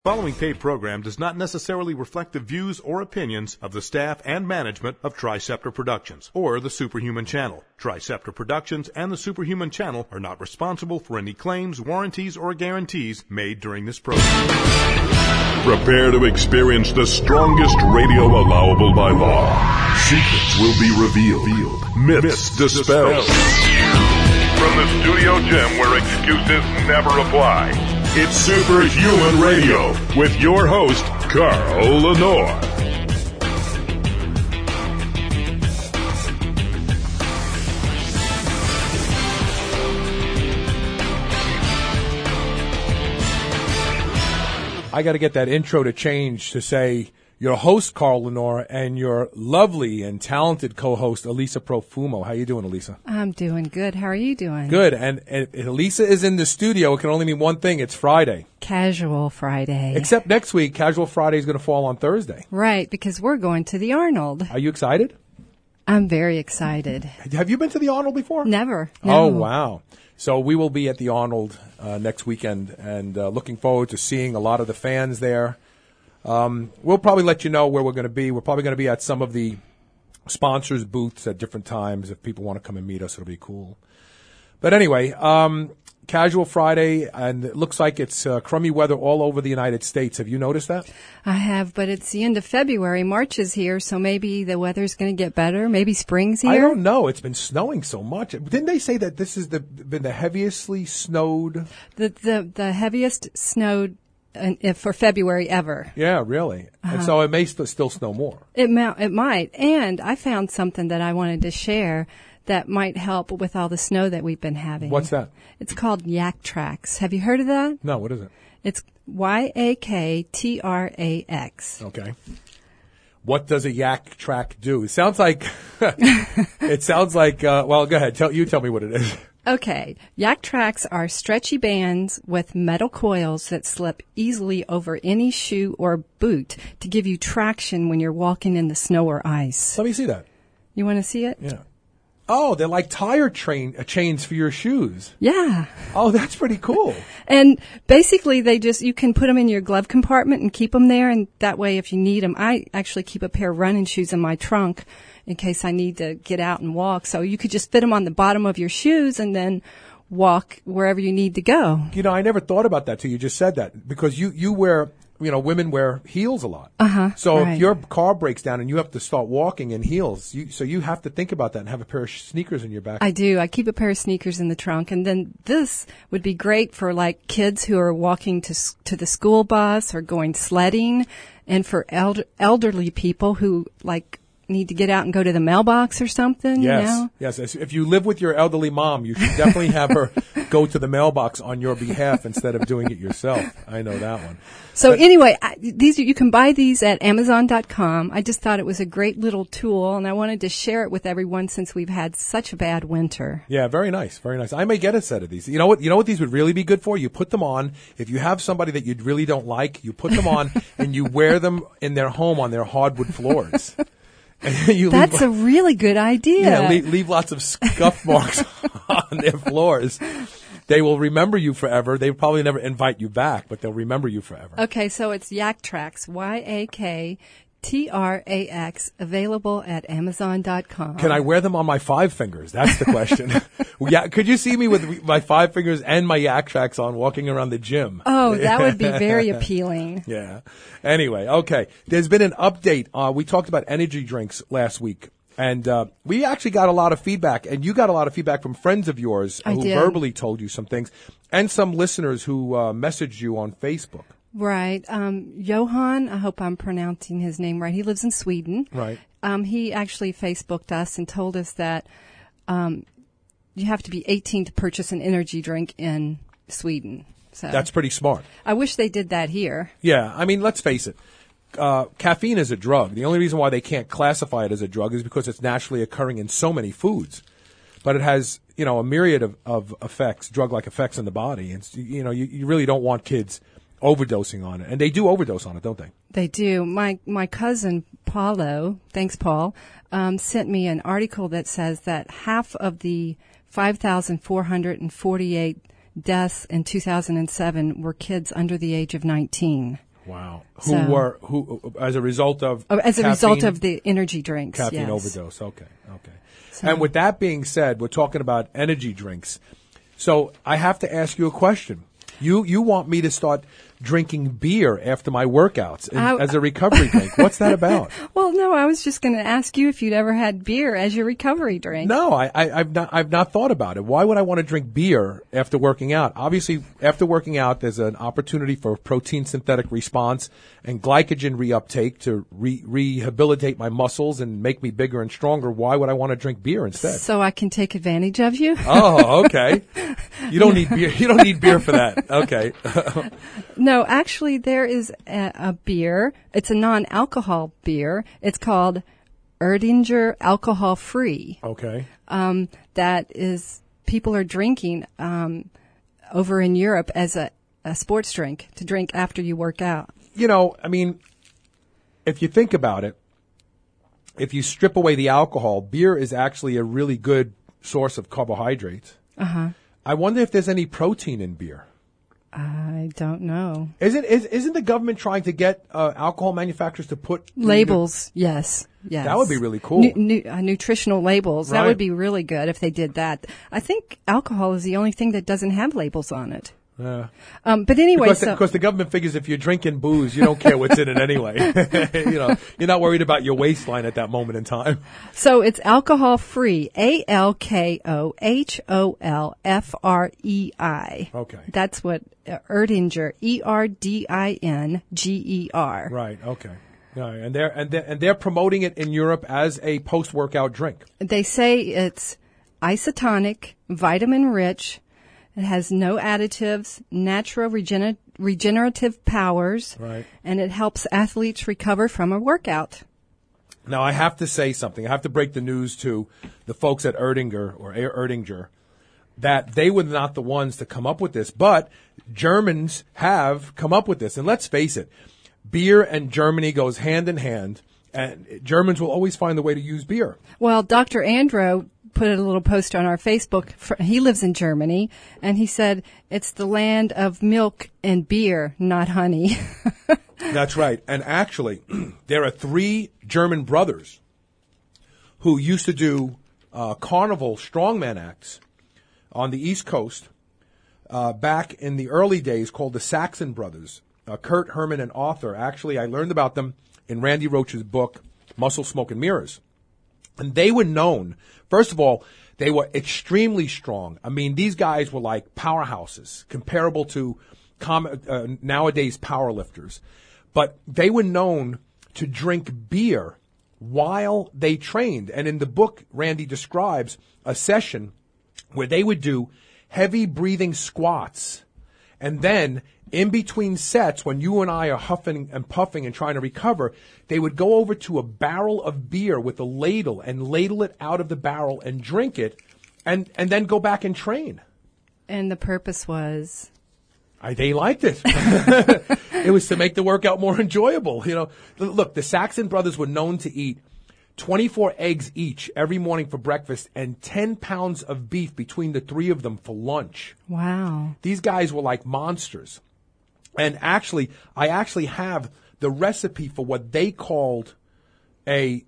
Following paid program does not necessarily reflect the views or opinions of the staff and management of Triceptor Productions or the Superhuman Channel. Triceptor Productions and the Superhuman Channel are not responsible for any claims, warranties, or guarantees made during this program. Prepare to experience the strongest radio allowable by law. Secrets will be revealed. Myths dispelled. From the studio gym where excuses never apply. It's Superhuman Radio with your host, Carl Lenore. I got to get that intro to change to say your host, Carl Lenore, and your lovely and talented co-host, Elisa Profumo. How you doing, Elisa? I'm doing good. How are you doing? Good. And if Elisa is in the studio, it can only mean one thing. It's Friday. Casual Friday. Except next week, Casual Friday is going to fall on Thursday. Right, because we're going to the Arnold. Are you excited? I'm very excited. Have you been to the Arnold before? Never. Oh, No. wow. So we will be at the Arnold next weekend and looking forward to seeing a lot of the fans there. We'll probably let you know where we're going to be. We're probably going to be at some of the sponsors' booths at different times. If people want to come and meet us, it'll be cool. But anyway, Casual Friday, and it looks like it's crummy weather all over the United States. Have you noticed that? I have, but it's the end of February. March is here, so maybe the weather's going to get better. Maybe spring's here. I don't know. It's been snowing so much. Didn't they say that this has been the heaviestly snowed? The heaviest snowed for February ever. Yeah, really. And so it may still snow more. It might. And I found something that I wanted to share that might help with all the snow that we've been having. What's that? It's called Yaktrax. Have you heard of that? No, what is it? It's Yaktrax. Okay. What does a Yaktrax do? It sounds like, well, go ahead. Tell me what it is. Okay. Yaktrax are stretchy bands with metal coils that slip easily over any shoe or boot to give you traction when you're walking in the snow or ice. Let me see that. You want to see it? Yeah. Oh, they're like tire chains for your shoes. Yeah. Oh, that's pretty cool. And basically you can put them in your glove compartment and keep them there, and that way if you need them, I actually keep a pair of running shoes in my trunk in case I need to get out and walk. So you could just fit them on the bottom of your shoes and then walk wherever you need to go. You know, I never thought about that till you just said that, because you wear, women wear heels a lot. So right. If your car breaks down and you have to start walking in heels, so you have to think about that and have a pair of sneakers in your back. I do. I keep a pair of sneakers in the trunk. And then this would be great for like kids who are walking to the school bus or going sledding, and for elderly people who need to get out and go to the mailbox or something. Yes. Yes. If you live with your elderly mom, you should definitely have her go to the mailbox on your behalf instead of doing it yourself. I know that one. So anyway, you can buy these at Amazon.com. I just thought it was a great little tool, and I wanted to share it with everyone since we've had such a bad winter. Yeah, very nice, very nice. I may get a set of these. You know what these would really be good for? You put them on. If you have somebody that you really don't like, you put them on and you wear them in their home on their hardwood floors. That's a really good idea. Yeah, leave lots of scuff marks on their floors. They will remember you forever. They probably never invite you back, but they'll remember you forever. Okay, so it's Yaktrax, Yaktrax, available at Amazon.com. Can I wear them on my 5 fingers? That's the question. Yeah, could you see me with my 5 fingers and my Yaktrax on walking around the gym? Oh, that would be very appealing. Yeah. Anyway, okay. There's been an update. We talked about energy drinks last week. And we actually got a lot of feedback, and you got a lot of feedback from friends of yours who verbally told you some things, and some listeners who messaged you on Facebook. Right. Johan, I hope I'm pronouncing his name right. He lives in Sweden. Right. He actually Facebooked us and told us that you have to be 18 to purchase an energy drink in Sweden. So that's pretty smart. I wish they did that here. Yeah. I mean, let's face it. Caffeine is a drug. The only reason why they can't classify it as a drug is because it's naturally occurring in so many foods. But it has, a myriad of effects, drug-like effects in the body. And, you really don't want kids overdosing on it. And they do overdose on it, don't they? They do. My cousin, Paulo, thanks, Paul, sent me an article that says that half of the 5,448 deaths in 2007 were kids under the age of 19. Wow. So- Who as a result of As a caffeine? result of the energy drinks. Caffeine yes. overdose. Okay. And with that being said, we're talking about energy drinks. So I have to ask you a question. You want me to start drinking beer after my workouts as a recovery drink. What's that about? Well, no, I was just going to ask you if you'd ever had beer as your recovery drink. No, I've not thought about it. Why would I want to drink beer after working out? Obviously, after working out, there's an opportunity for protein synthetic response and glycogen reuptake to rehabilitate my muscles and make me bigger and stronger. Why would I want to drink beer instead? So I can take advantage of you? Oh, okay. You don't need beer. You don't need beer for that. Okay. No, actually, there is a beer. It's a non-alcohol beer. It's called Erdinger Alcohol Free. Okay. That is, people are drinking over in Europe as a sports drink to drink after you work out. You know, I mean, if you think about it, if you strip away the alcohol, beer is actually a really good source of carbohydrates. Uh-huh. I wonder if there's any protein in beer. I don't know. Isn't the government trying to get alcohol manufacturers to put Labels, yes. That would be really cool. Nutritional labels. That Right. would be really good if they did that. I think alcohol is the only thing that doesn't have labels on it. Yeah. But anyway, Because the government figures if you're drinking booze, you don't care what's in it anyway. You know, you're not worried about your waistline at that moment in time. So it's alcohol free. ALKOHOLFREI. Okay. That's what Erdinger, ERDINGER. Right. Okay. All right. And they're promoting it in Europe as a post-workout drink. They say it's isotonic, vitamin rich. It has no additives, natural regenerative powers, Right. and it helps athletes recover from a workout. Now, I have to say something. I have to break the news to the folks at Erdinger that they were not the ones to come up with this, but Germans have come up with this. And let's face it, beer and Germany goes hand in hand, and Germans will always find a way to use beer. Well, Dr. Andro put a little post on our Facebook. He lives in Germany, and he said it's the land of milk and beer, not honey. That's right. And actually, there are 3 German brothers who used to do carnival strongman acts on the East Coast back in the early days called the Saxon Brothers. Kurt, Herman, and Arthur. Actually, I learned about them in Randy Roach's book, Muscle, Smoke, and Mirrors. And they were known, first of all, they were extremely strong. I mean, these guys were like powerhouses, comparable to nowadays powerlifters. But they were known to drink beer while they trained. And in the book, Randy describes a session where they would do heavy breathing squats. And then in between sets, when you and I are huffing and puffing and trying to recover, they would go over to a barrel of beer with a ladle and ladle it out of the barrel and drink it and then go back and train. And the purpose was? They liked it. It was to make the workout more enjoyable. You know, look, the Saxon brothers were known to eat 24 eggs each every morning for breakfast and 10 pounds of beef between the 3 of them for lunch. Wow. These guys were like monsters. And I actually have the recipe for what they called a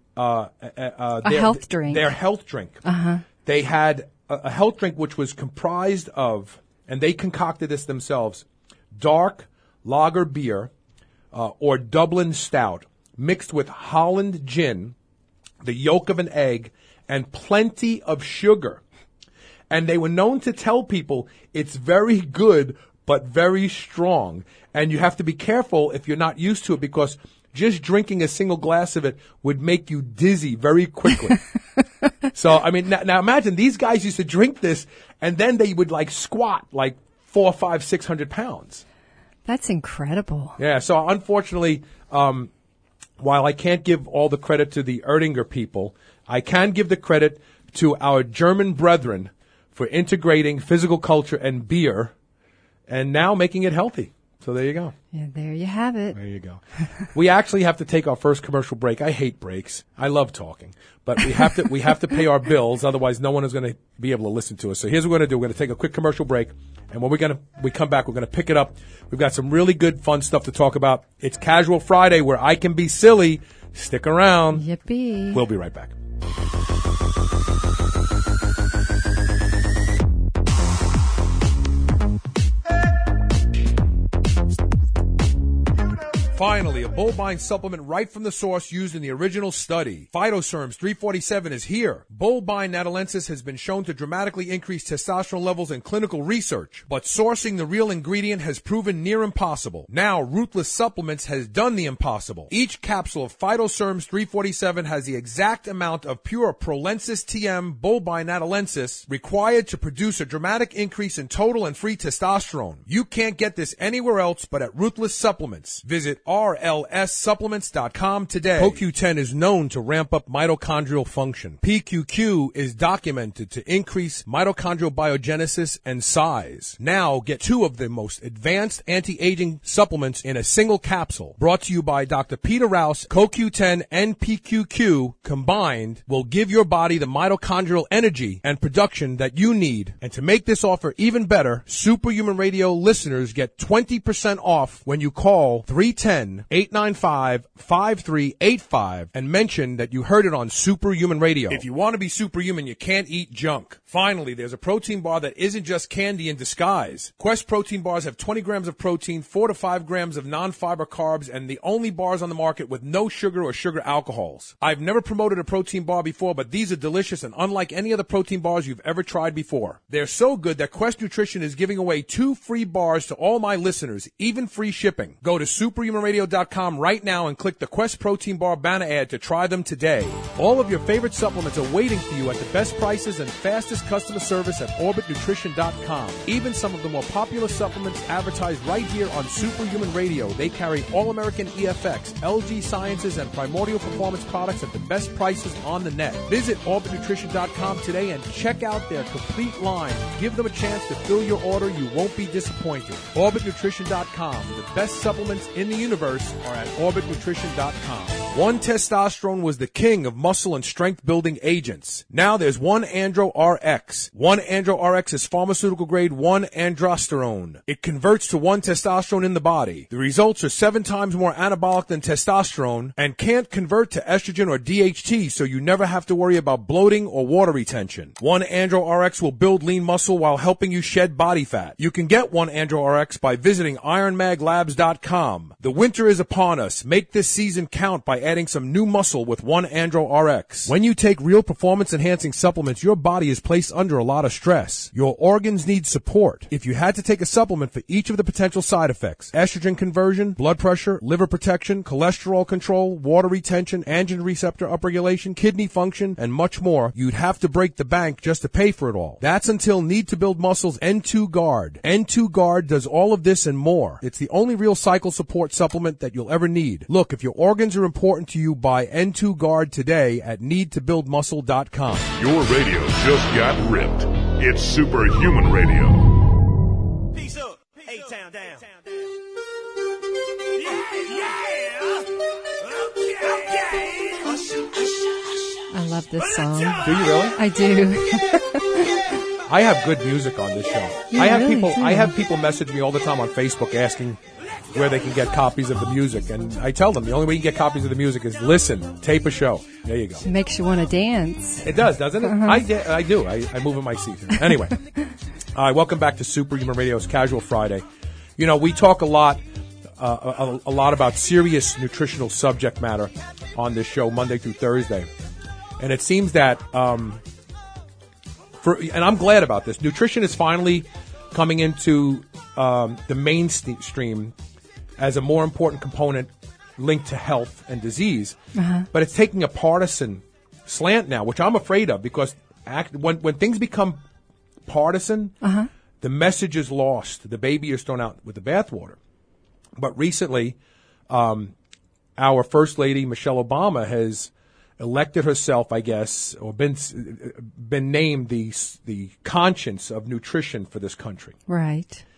health drink. Their health drink. Uh-huh. They had a health drink which was comprised of, and they concocted this themselves, dark lager beer or Dublin stout mixed with Holland gin, the yolk of an egg, and plenty of sugar. And they were known to tell people it's very good but very strong. And you have to be careful if you're not used to it because just drinking a single glass of it would make you dizzy very quickly. So, I mean, now imagine these guys used to drink this and then they would like squat like 400, 500, 600 pounds. That's incredible. Yeah. So unfortunately, while I can't give all the credit to the Erdinger people, I can give the credit to our German brethren for integrating physical culture and beer and now making it healthy. So there you go. Yeah, there you have it. There you go. We actually have to take our first commercial break. I hate breaks. I love talking, but we have to pay our bills. Otherwise, no one is going to be able to listen to us. So here's what we're going to do. We're going to take a quick commercial break, and when we come back, we're going to pick it up. We've got some really good, fun stuff to talk about. It's Casual Friday, where I can be silly. Stick around. Yippee. We'll be right back. Finally, a Bullbine supplement right from the source used in the original study. Phytoserms 347 is here. Bullbine natalensis has been shown to dramatically increase testosterone levels in clinical research, but sourcing the real ingredient has proven near impossible. Now, Ruthless Supplements has done the impossible. Each capsule of Phytoserms 347 has the exact amount of pure Prolensis TM Bullbine natalensis required to produce a dramatic increase in total and free testosterone. You can't get this anywhere else but at Ruthless Supplements. Visit RLSsupplements.com today. CoQ10 is known to ramp up mitochondrial function. PQQ is documented to increase mitochondrial biogenesis and size. Now get 2 of the most advanced anti-aging supplements in a single capsule. Brought to you by Dr. Peter Rouse. CoQ10 and PQQ combined will give your body the mitochondrial energy and production that you need. And to make this offer even better, Superhuman Radio listeners get 20% off when you call 310-895-5385 and mention that you heard it on Superhuman Radio. If you want to be superhuman, you can't eat junk. Finally, there's a protein bar that isn't just candy in disguise. Quest protein bars have 20 grams of protein, 4 to 5 grams of non-fiber carbs, and the only bars on the market with no sugar or sugar alcohols. I've never promoted a protein bar before, but these are delicious and unlike any other protein bars you've ever tried before. They're so good that Quest Nutrition is giving away 2 free bars to all my listeners, even free shipping. Go to superhumanradio.com right now and click the Quest Protein Bar banner ad to try them today. All of your favorite supplements are waiting for you at the best prices and fastest customer service at orbitnutrition.com. Even some of the more popular supplements advertised right here on Superhuman Radio. They carry All-American EFX, LG Sciences, and Primordial Performance products at the best prices on the net. Visit orbitnutrition.com today and check out their complete line. Give them a chance to fill your order. You won't be disappointed. Orbitnutrition.com. The best supplements in the universe are at orbitnutrition.com. 1-testosterone was the king of muscle and strength building agents. Now there's 1-andro-RX. 1-andro-RX is pharmaceutical grade 1-androsterone. It converts to 1-testosterone in the body. The results are 7 times more anabolic than testosterone and can't convert to estrogen or DHT, so you never have to worry about bloating or water retention. 1-andro-RX will build lean muscle while helping you shed body fat. You can get 1-andro-RX by visiting ironmaglabs.com. The winter is upon us. Make this season count by adding some new muscle with 1-andro-RX. When you take real performance-enhancing supplements, your body is placed under a lot of stress. Your organs need support. If you had to take a supplement for each of the potential side effects, estrogen conversion, blood pressure, liver protection, cholesterol control, water retention, androgen receptor upregulation, kidney function, and much more, you'd have to break the bank just to pay for it all. That's until Need to Build Muscle's N2 Guard. N2 Guard does all of this and more. It's the only real cycle support supplement that you'll ever need. Look, if your organs are important to you, buy N2 Guard today at needtobuildmuscle.com. Your radio just got ripped. It's Superhuman Radio. Peace up, A-Town down. I love this song. Do you really? I do. I have good music on this show. You I have really people. do. I have people message me all the time on Facebook asking where they can get copies of the music, and I tell them the only way you can get copies of the music is listen, tape a show. There you go. It makes you want to dance. It does, doesn't it? I do. I move in my seat. Anyway, all right. Welcome back to Superhuman Radio's Casual Friday. You know, we talk a lot about serious nutritional subject matter on this show Monday through Thursday, and it seems that and I'm glad about this. Nutrition is finally coming into the mainstream as a more important component linked to health and disease, but it's taking a partisan slant now, which I'm afraid of, because when things become partisan, the message is lost. The baby is thrown out with the bathwater. But recently, our First Lady, Michelle Obama, has elected herself, I guess, or been named the conscience of nutrition for this country. Right.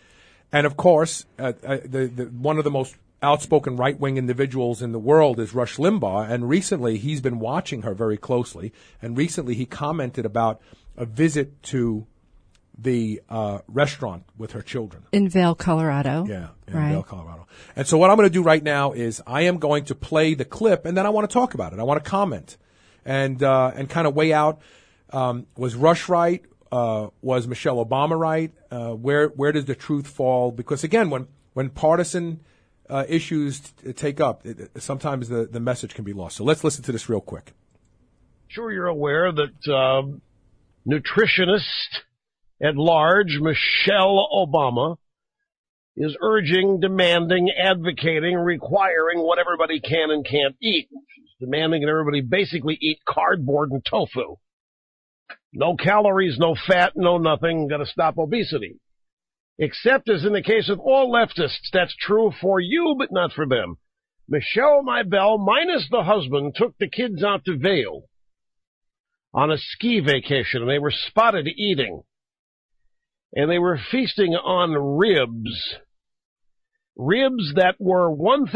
And of course, one of the most outspoken right-wing individuals in the world is Rush Limbaugh, and recently he's been watching her very closely, and recently he commented about a visit to the restaurant with her children. In Vail, Colorado. Yeah, in right. Vail, Colorado. And so what I'm going to do right now is I am going to play the clip, and then I want to talk about it. I want to comment and kind of weigh out, was Rush right? Was Michelle Obama right? Where does the truth fall? Because again, when partisan issues take up, sometimes the message can be lost. So let's listen to this real quick. Sure, you're aware that nutritionist at large, Michelle Obama, is urging, demanding, advocating, requiring what everybody can and can't eat. She's demanding that everybody basically eat cardboard and tofu. No calories, no fat, no nothing. Got to stop obesity. Except, as in the case of all leftists, that's true for you, but not for them. Michelle Mybell, minus the husband, took the kids out to Vail on a ski vacation, and they were spotted eating. And they were feasting on ribs. Ribs that were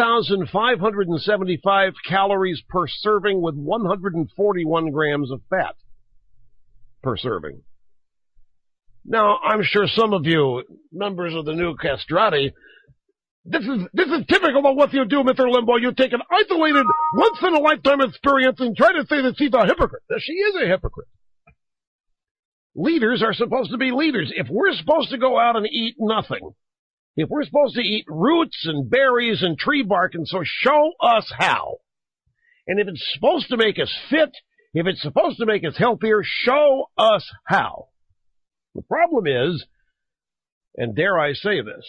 1,575 calories per serving with 141 grams of fat per serving. Now, I'm sure some of you, members of the new castrati, this is typical of what you do, Mr. Limbaugh. You take an isolated, once-in-a-lifetime experience and try to say that she's a hypocrite. Now, she is a hypocrite. Leaders are supposed to be leaders. If we're supposed to go out and eat nothing, if we're supposed to eat roots and berries and tree bark, and so show us how. And if it's supposed to make us fit, if it's supposed to make us healthier, show us how. The problem is, and dare I say this,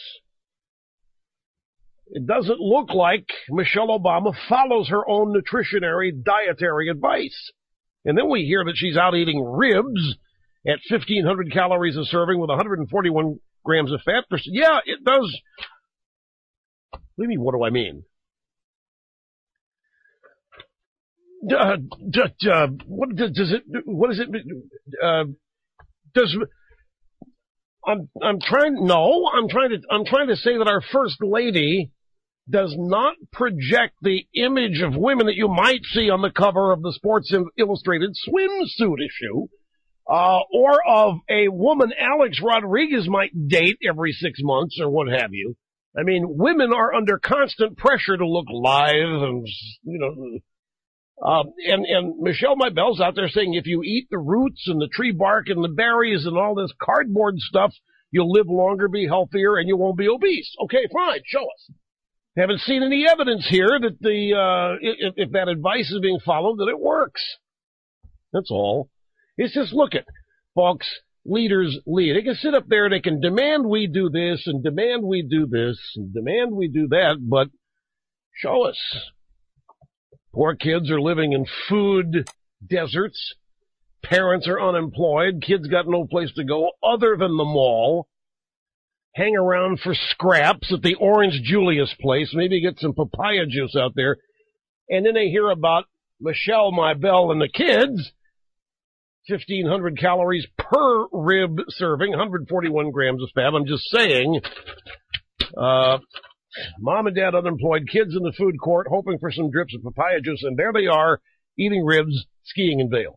it doesn't look like Michelle Obama follows her own dietary advice. And then we hear that she's out eating ribs at 1,500 calories a serving with 141 grams of fat. Yeah, it does. What do you mean, what do I mean? I'm trying to say that our first lady does not project the image of women that you might see on the cover of the Sports Illustrated swimsuit issue, or of a woman Alex Rodriguez might date every 6 months or what have you. I mean, women are under constant pressure to look live and, and Michelle Mybell's out there saying if you eat the roots and the tree bark and the berries and all this cardboard stuff, you'll live longer, be healthier, and you won't be obese. Okay, fine, show us. Haven't seen any evidence here that if that advice is being followed, that it works. That's all. It's just, look at, folks, leaders lead. They can sit up there, they can demand we do this, and demand we do this, and demand we do that, but show us. Poor kids are living in food deserts. Parents are unemployed. Kids got no place to go other than the mall. Hang around for scraps at the Orange Julius place. Maybe get some papaya juice out there. And then they hear about Michelle Mybell and the kids. 1,500 calories per rib serving, 141 grams of fat. I'm just saying, mom and dad unemployed, kids in the food court hoping for some drips of papaya juice, and there they are, eating ribs, skiing in Vail.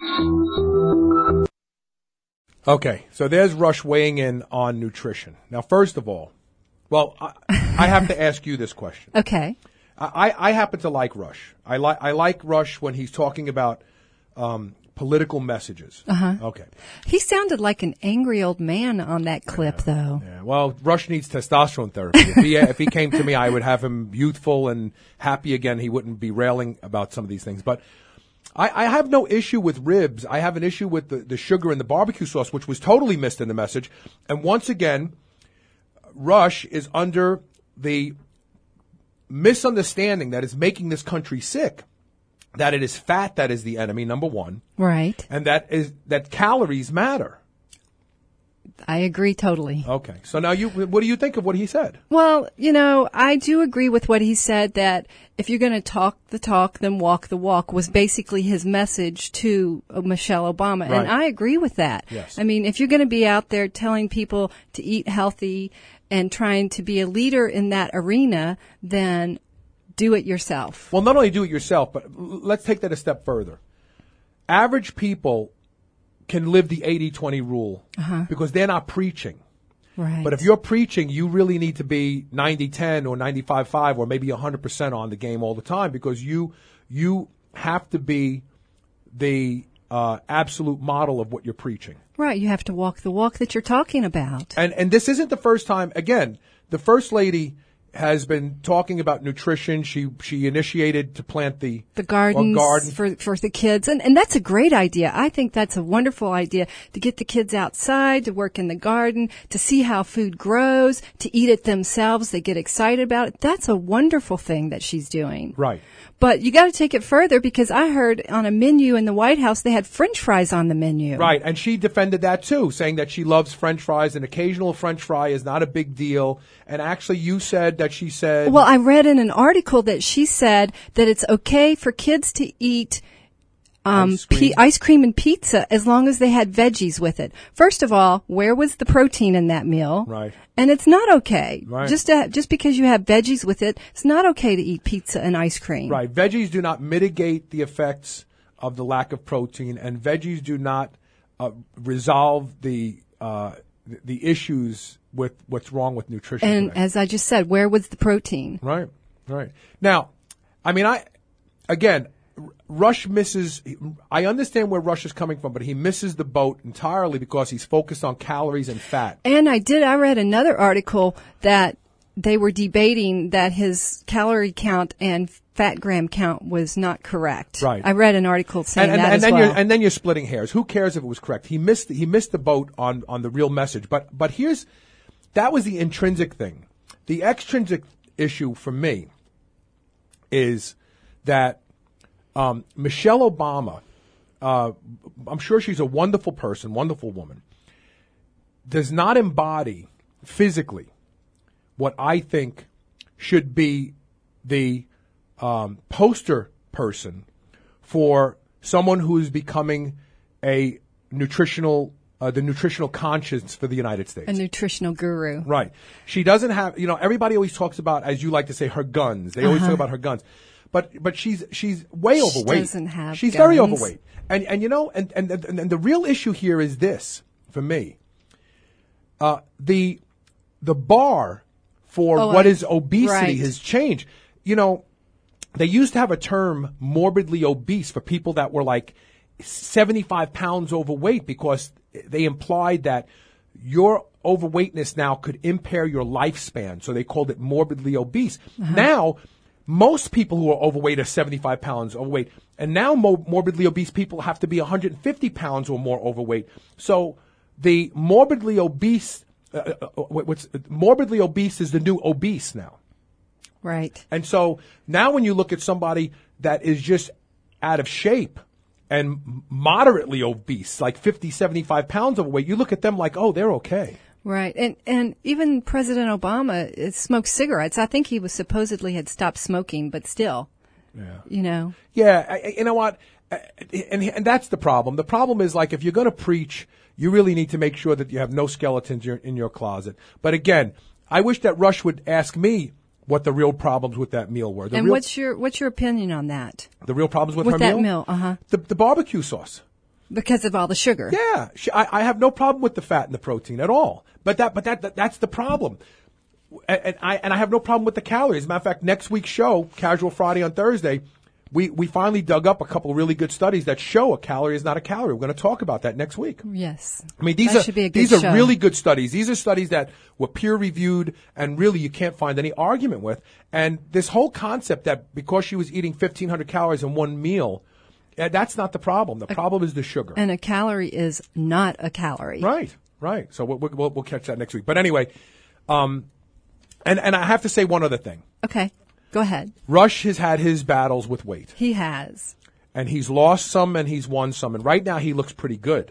Okay, so there's Rush weighing in on nutrition. Now, first of all, well, I have to ask you this question. Okay. I happen to like Rush. I like Rush when he's talking about political messages. Uh-huh. Okay. He sounded like an angry old man on that clip, though. Yeah. Well, Rush needs testosterone therapy. If he came to me, I would have him youthful and happy again. He wouldn't be railing about some of these things. But I have no issue with ribs. I have an issue with the sugar and the barbecue sauce, which was totally missed in the message. And once again, Rush is under the misunderstanding that is making this country sick. That it is fat that is the enemy, number one. Right. And that calories matter. I agree totally. Okay. So now what do you think of what he said? Well, I do agree with what he said, that if you're going to talk the talk, then walk the walk, was basically his message to Michelle Obama. Right. And I agree with that. Yes. I mean, if you're going to be out there telling people to eat healthy and trying to be a leader in that arena than do it yourself. Well, not only do it yourself, but let's take that a step further. Average people can live the 80-20 rule because they're not preaching. Right. But if you're preaching, you really need to be 90-10 or 95-5 or maybe 100% on the game all the time, because you have to be the absolute model of what you're preaching. Right. You have to walk the walk that you're talking about. And this isn't the first time. Again, the First Lady has been talking about nutrition. She initiated to plant the gardens garden for the kids. And that's a great idea. I think that's a wonderful idea, to get the kids outside, to work in the garden, to see how food grows, to eat it themselves. They get excited about it. That's a wonderful thing that she's doing. Right. But you got to take it further, because I heard on a menu in the White House they had French fries on the menu. Right, and she defended that too, saying that she loves French fries. An occasional French fry is not a big deal. And actually, you said that she said... Well, I read in an article that she said that it's okay for kids to eat ice cream and pizza as long as they had veggies with it. First of all, where was the protein in that meal? Right. And it's not okay. Right. Just because you have veggies with it, it's not okay to eat pizza and ice cream. Right. Veggies do not mitigate the effects of the lack of protein, and veggies do not resolve the issues with what's wrong with nutrition. And today. as I just said, where was the protein? Right. Right. Now, I mean, Rush misses. I understand where Rush is coming from, but he misses the boat entirely because he's focused on calories and fat. And I read another article that they were debating that his calorie count and fat gram count was not correct. Right. I read an article saying that as then well. And then you're splitting hairs. Who cares if it was correct? He missed the boat on the real message. But that was the intrinsic thing. The extrinsic issue for me is that Michelle Obama, I'm sure she's a wonderful person, wonderful woman, does not embody physically what I think should be the poster person for someone who is becoming the nutritional conscience for the United States. A nutritional guru. Right. She doesn't have, everybody always talks about, as you like to say, her guns. They always talk about her guns. But she's way overweight. She doesn't have She's guns. very overweight. And the real issue here is this, for me. The bar for what is obesity has changed. They used to have a term, morbidly obese, for people that were like 75 pounds overweight, because they implied that your overweightness now could impair your lifespan. So they called it morbidly obese. Now, most people who are overweight are 75 pounds overweight. And now morbidly obese people have to be 150 pounds or more overweight. So the morbidly obese, morbidly obese is the new obese now. Right. And so now when you look at somebody that is just out of shape and moderately obese, like 50, 75 pounds overweight, you look at them like, oh, they're okay. Right. And even President Obama smoked cigarettes. I think he was supposedly had stopped smoking, but still, Yeah, you know what? And that's the problem. The problem is, like, if you're going to preach, you really need to make sure that you have no skeletons in your closet. But again, I wish that Rush would ask me what the real problems with that meal were. What's your opinion on that? The real problems with her that meal? The barbecue sauce. Because of all the sugar. Yeah, I have no problem with the fat and the protein at all. But that's the problem. And I have no problem with the calories. As a matter of fact, next week's show, Casual Friday on Thursday, we finally dug up a couple of really good studies that show a calorie is not a calorie. We're going to talk about that next week. Yes. I mean, these are really good studies. These are studies that were peer reviewed and really you can't find any argument with. And this whole concept that because she was eating 1,500 calories in one meal, that's not the problem. The problem is the sugar. And a calorie is not a calorie. Right. So we'll catch that next week. But anyway, and I have to say one other thing. Okay. Go ahead. Rush has had his battles with weight. He has. And he's lost some and he's won some. And right now he looks pretty good.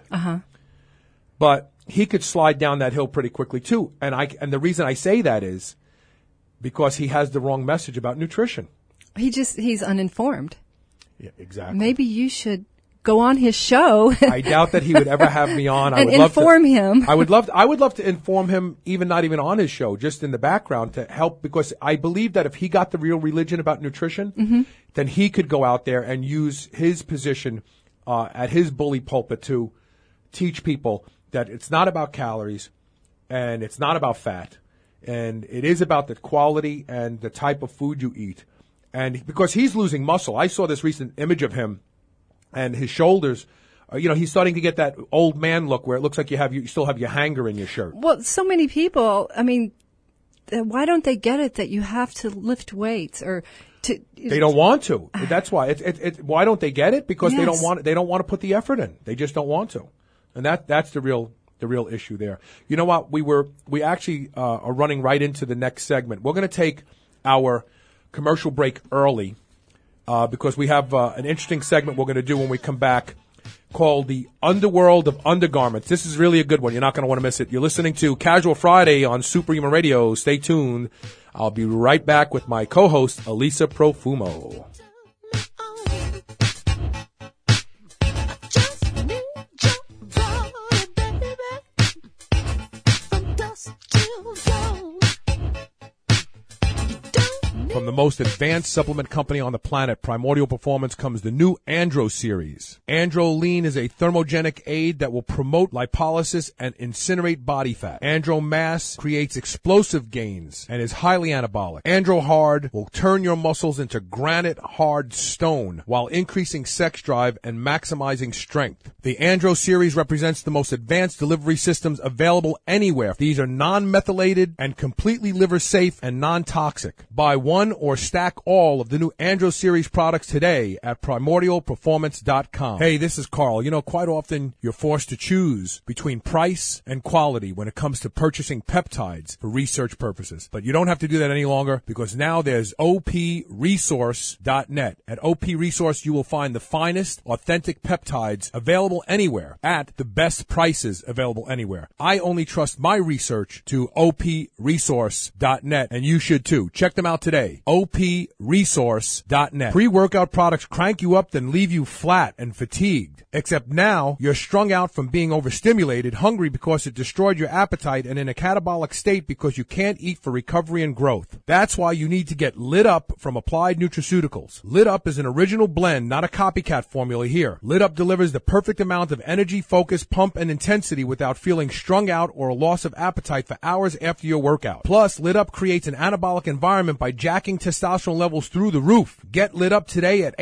But he could slide down that hill pretty quickly too. And the reason I say that is because he has the wrong message about nutrition. He's uninformed. Yeah, exactly. Maybe you should go on his show. I doubt that he would ever have me on. I and would inform him. I would love to inform him, not even on his show, just in the background to help, because I believe that if he got the real religion about nutrition, then he could go out there and use his position at his bully pulpit to teach people that it's not about calories and it's not about fat, and it is about the quality and the type of food you eat. And because he's losing muscle, I saw this recent image of him, and his shoulders, he's starting to get that old man look where it looks like you still have your hanger in your shirt. Well, so many people, I mean, why don't they get it that you have to lift weights or to? They don't want to. That's why. Why don't they get it? Because Yes. they don't want to put the effort in. They just don't want to, and that's the real issue there. You know what? We actually are running right into the next segment. We're going to take our commercial break early because we have an interesting segment we're going to do when we come back called The Underworld of Undergarments. This is really a good one. You're not going to want to miss it. You're listening to Casual Friday on Superhuman Radio. Stay tuned. I'll be right back with my co-host, Elisa Profumo. From the most advanced supplement company on the planet, Primordial Performance, comes the new Andro series. Andro Lean is a thermogenic aid that will promote lipolysis and incinerate body fat. Andro Mass creates explosive gains and is highly anabolic. Andro Hard will turn your muscles into granite hard stone while increasing sex drive and maximizing strength. The Andro series represents the most advanced delivery systems available anywhere. These are non-methylated and completely liver safe and non-toxic. Buy one or stack all of the new Andro series products today at primordialperformance.com. Hey, this is Carl. Quite often you're forced to choose between price and quality when it comes to purchasing peptides for research purposes. But you don't have to do that any longer because now there's opresource.net. At OP Resource, you will find the finest, authentic peptides available anywhere at the best prices available anywhere. I only trust my research to opresource.net, and you should too. Check them out today. opresource.net. Pre-workout products crank you up then leave you flat and fatigued. Except now, you're strung out from being overstimulated, hungry because it destroyed your appetite, and in a catabolic state because you can't eat for recovery and growth. That's why you need to get Lit Up from Applied Nutraceuticals. Lit Up is an original blend, not a copycat formula here. Lit Up delivers the perfect amount of energy, focus, pump, and intensity without feeling strung out or a loss of appetite for hours after your workout. Plus, Lit Up creates an anabolic environment by jacking testosterone levels through the roof. Get lit up today at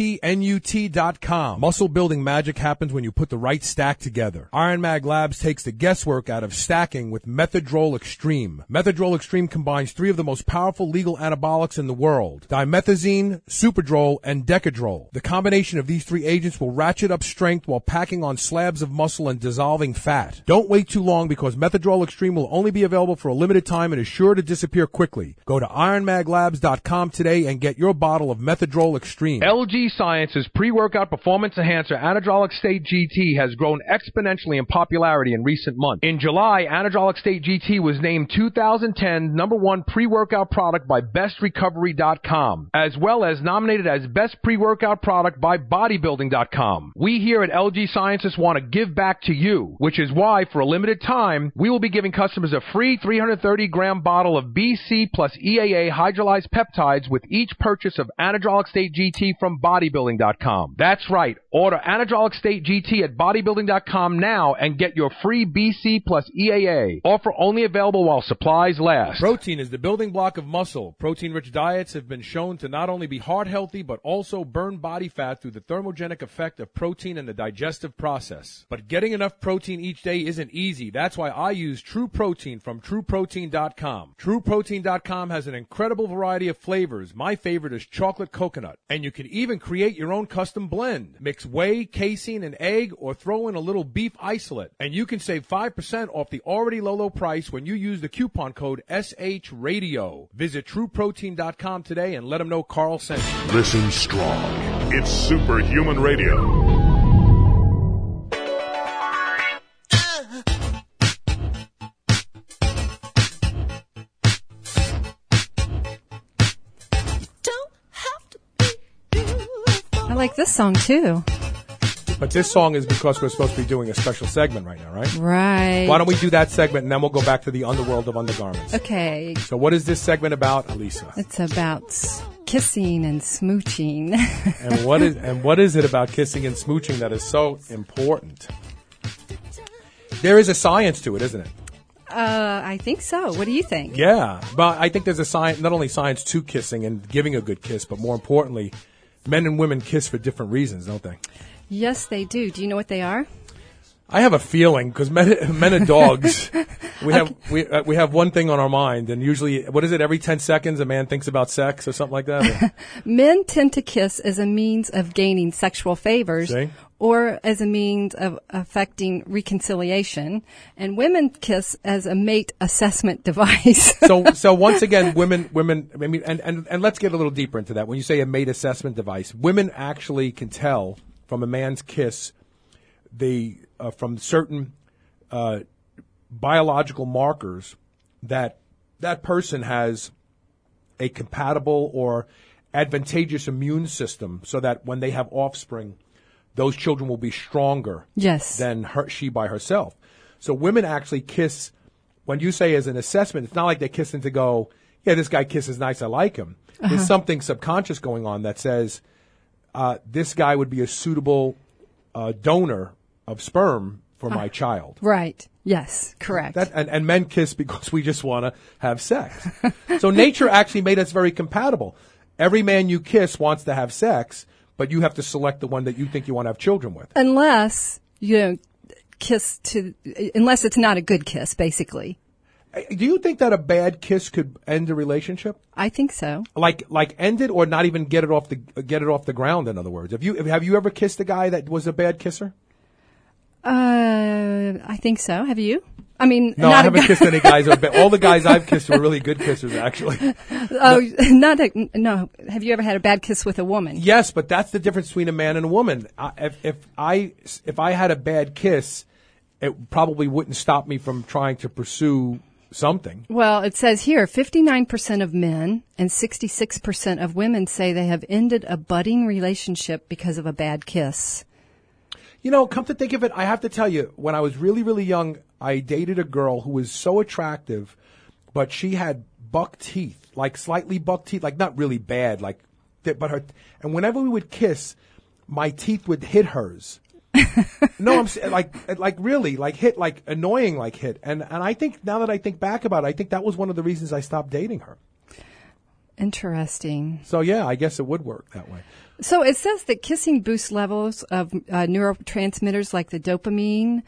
appnut.com. Muscle building magic happens when you put the right stack together. Iron Mag Labs takes the guesswork out of stacking with Methadrol Extreme. Methadrol Extreme combines 3 of the most powerful legal anabolics in the world: dimethazine, Superdrol, and Decadrol. The combination of these 3 agents will ratchet up strength while packing on slabs of muscle and dissolving fat. Don't wait too long because Methadrol Extreme will only be available for a limited time and is sure to disappear quickly. Go to ironmaglabs.com today and get your bottle of Methadrol Extreme. LG Science's pre-workout performance enhancer Anadrolic State GT has grown exponentially in popularity in recent months. In July, Anadrolic State GT was named 2010 #1 pre-workout product by BestRecovery.com, as well as nominated as Best Pre-Workout Product by Bodybuilding.com. We here at LG Sciences want to give back to you, which is why, for a limited time, we will be giving customers a free 330-gram bottle of BC plus EAA hydrolyzed peptides with each purchase of Anadrolic State GT from Bodybuilding.com. That's right. Order Anadrolic State GT at Bodybuilding.com now and get your free BC plus EAA. Offer only available while supplies last. Protein is the building block of muscle. Protein-rich diets have been shown to not only be heart healthy, but also burn body fat through the thermogenic effect of protein and the digestive process. But getting enough protein each day isn't easy. That's why I use True Protein from TrueProtein.com. TrueProtein.com has an incredible variety of flavors. My favorite is chocolate coconut. And you can even create your own custom blend. Mix whey, casein, and egg, or throw in a little beef isolate. And you can save 5% off the already low price when you use the coupon code SHRadio. Visit TrueProtein.com today and let them know Carl sent you. Listen strong. It's Superhuman Radio. I like this song too. But this song is because we're supposed to be doing a special segment right now, right? Right. Why don't we do that segment, and then we'll go back to the underworld of undergarments. Okay. So what is this segment about, Elisa? It's about kissing and smooching. And what is it about kissing and smooching that is so important? There is a science to it, isn't it? I think so. What do you think? Yeah, but I think there's a science, not only science to kissing and giving a good kiss, but more importantly, men and women kiss for different reasons, don't they? Yes, they do. Do you know what they are? I have a feeling because men and dogs, we have one thing on our mind, and usually, what is it? Every 10 seconds, a man thinks about sex or something like that. Men tend to kiss as a means of gaining sexual favors, See? or as a means of affecting reconciliation, and women kiss as a mate assessment device. So once again, women. I mean, and let's get a little deeper into that. When you say a mate assessment device, women actually can tell from a man's kiss from certain biological markers that person has a compatible or advantageous immune system, so that when they have offspring, those children will be stronger than she by herself. So women actually kiss, when you say as an assessment, it's not like they're kissing to go, yeah, this guy kisses nice, I like him. There's something subconscious going on that says this guy would be a suitable donor of sperm for my child. Right. Yes, correct. And men kiss because we just want to have sex. So nature actually made us very compatible. Every man you kiss wants to have sex, but you have to select the one that you think you want to have children with. Unless you unless it's not a good kiss, basically. Do you think that a bad kiss could end a relationship? I think so. Like end it, or not even get it off the ground? In other words, have you ever kissed a guy that was a bad kisser? I think so. Have you? I mean, no, I haven't kissed any guys. All the guys I've kissed were really good kissers, actually. No. Have you ever had a bad kiss with a woman? Yes, but that's the difference between a man and a woman. If I had a bad kiss, it probably wouldn't stop me from trying to pursue something. Well, it says here, 59% of men and 66% of women say they have ended a budding relationship because of a bad kiss. You know, come to think of it, I have to tell you, when I was really, really young, I dated a girl who was so attractive, but she had buck teeth, like slightly buck teeth, like not really bad, and whenever we would kiss, my teeth would hit hers. No, I'm like really, like hit, like annoying, like hit. And I think, now that I think back about it, I think that was one of the reasons I stopped dating her. Interesting. So yeah, I guess it would work that way. So it says that kissing boosts levels of neurotransmitters like the dopamine,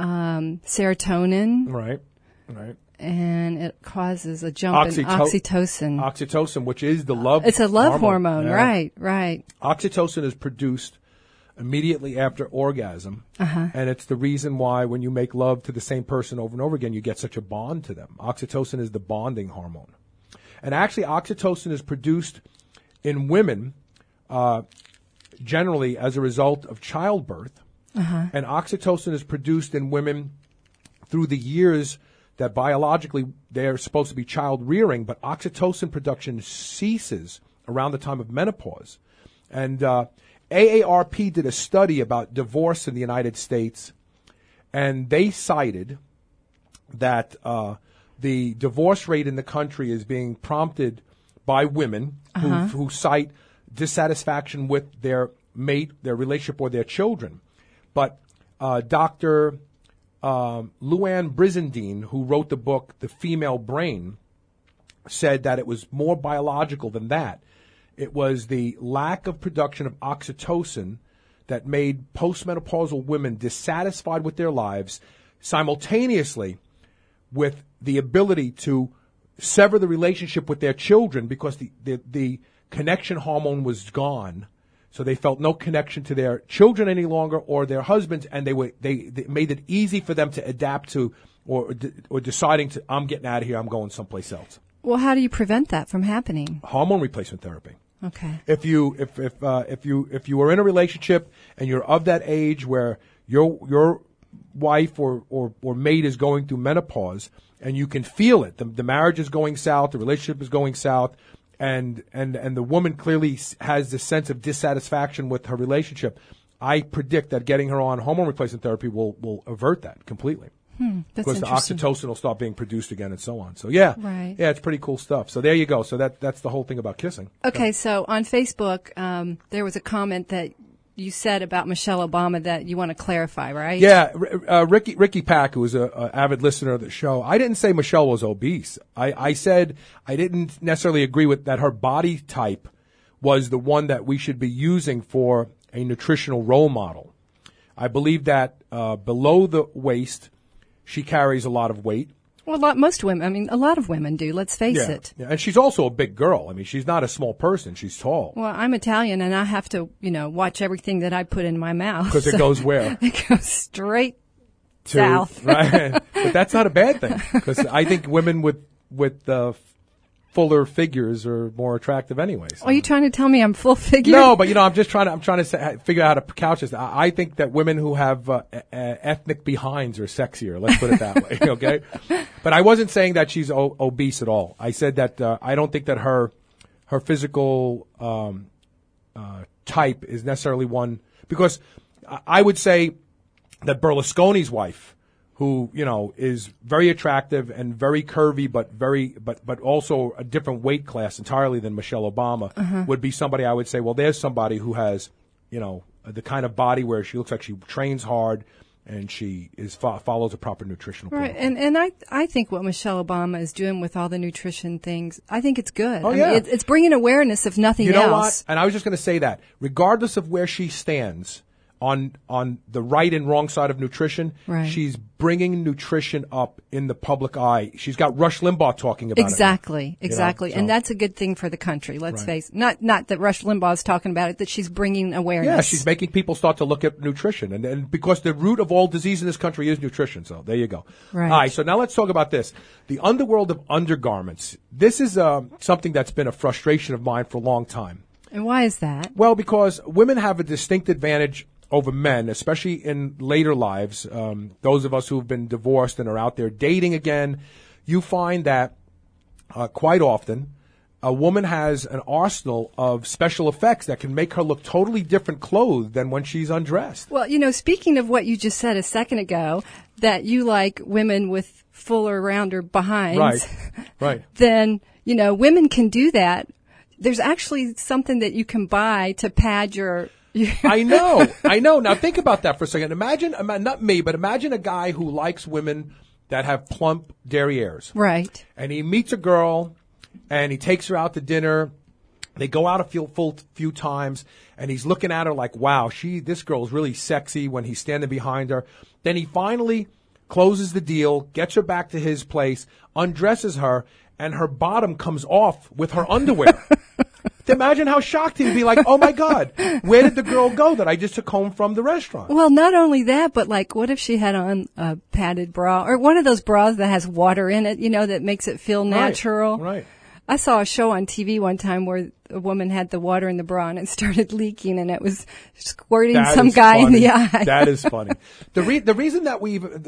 serotonin. Right. And it causes a jump in oxytocin. Oxytocin, which is the love. It's a love hormone. Yeah. Right. Oxytocin is produced immediately after orgasm, and it's the reason why when you make love to the same person over and over again, you get such a bond to them. Oxytocin is the bonding hormone. And actually, oxytocin is produced in women generally as a result of childbirth. And oxytocin is produced in women through the years that biologically they're supposed to be child rearing, but oxytocin production ceases around the time of menopause. And AARP did a study about divorce in the United States, and they cited that the divorce rate in the country is being prompted by women who cite dissatisfaction with their mate, their relationship, or their children. But Dr. Luann Brizendine, who wrote the book The Female Brain, said that it was more biological than that. It was the lack of production of oxytocin that made postmenopausal women dissatisfied with their lives, simultaneously with the ability to sever the relationship with their children because the connection hormone was gone. So they felt no connection to their children any longer or their husbands, and they made it easy for them to adapt to or deciding to, I'm getting out of here, I'm going someplace else. Well, how do you prevent that from happening? Hormone replacement therapy. Okay. If you are in a relationship and you're of that age where your wife or mate is going through menopause and you can feel it, the marriage is going south, the relationship is going south, and the woman clearly has this sense of dissatisfaction with her relationship, I predict that getting her on hormone replacement therapy will avert that completely. That's Because the interesting. oxytocin will start being produced again and so on. So yeah, Right. yeah, it's pretty cool stuff. So there you go. So that's the whole thing about kissing. Okay, so on Facebook, there was a comment that you said about Michelle Obama that you want to clarify, right? Yeah, Ricky Pack, who was an avid listener of the show, I didn't say Michelle was obese. I said I didn't necessarily agree with that her body type was the one that we should be using for a nutritional role model. I believe that below the waist, she carries a lot of weight. Well, most women, I mean, a lot of women do, let's face it. Yeah, and she's also a big girl. I mean, she's not a small person. She's tall. Well, I'm Italian, and I have to, watch everything that I put in my mouth. Because it goes where? It goes straight south. Right. But that's not a bad thing. Because I think women with fuller figures are more attractive anyways. Are you trying to tell me I'm full figure? No, but I'm trying to figure out how to couch this. I think that women who have ethnic behinds are sexier. Let's put it that way. Okay. But I wasn't saying that she's obese at all. I said that I don't think that her physical type is necessarily one, because I would say that Berlusconi's wife, who is very attractive and very curvy, but also a different weight class entirely than Michelle Obama, would be somebody I would say, well, there's somebody who has the kind of body where she looks like she trains hard and she follows a proper nutritional Right, protocol. and I think what Michelle Obama is doing with all the nutrition things, I think it's good. Oh, I yeah. mean, it's bringing awareness if nothing You know else. what? And I was just going to say that regardless of where she stands on the right and wrong side of nutrition, Right. she's bringing nutrition up in the public eye. She's got Rush Limbaugh talking about Exactly. so- And that's a good thing for the country. Let's Right. face it. Not that Rush Limbaugh is talking about it, that she's bringing awareness. Yeah, she's making people start to look at nutrition. And because the root of all disease in this country is nutrition. So there you go. Right. All right, so now let's talk about this. The underworld of undergarments. This is something that's been a frustration of mine for a long time. And why is that? Well, because women have a distinct advantage over men, especially in later lives. Those of us who have been divorced and are out there dating again, you find that quite often a woman has an arsenal of special effects that can make her look totally different clothed than when she's undressed. Well, speaking of what you just said a second ago, that you like women with fuller, rounder behinds. Right. Then, women can do that. There's actually something that you can buy to pad your I know. Now think about that for a second. Imagine, not me, but imagine a guy who likes women that have plump derrieres. Right. And he meets a girl, and he takes her out to dinner. They go out a few times, and he's looking at her like, wow, this girl's really sexy when he's standing behind her. Then he finally closes the deal, gets her back to his place, undresses her, and her bottom comes off with her underwear. Imagine how shocked he'd be, like, oh my God, where did the girl go that I just took home from the restaurant? Well, not only that, but what if she had on a padded bra or one of those bras that has water in it, that makes it feel natural? Right. I saw a show on TV one time where a woman had the water in the bra and it started leaking and it was squirting some guy in the eye. That is funny. The reason that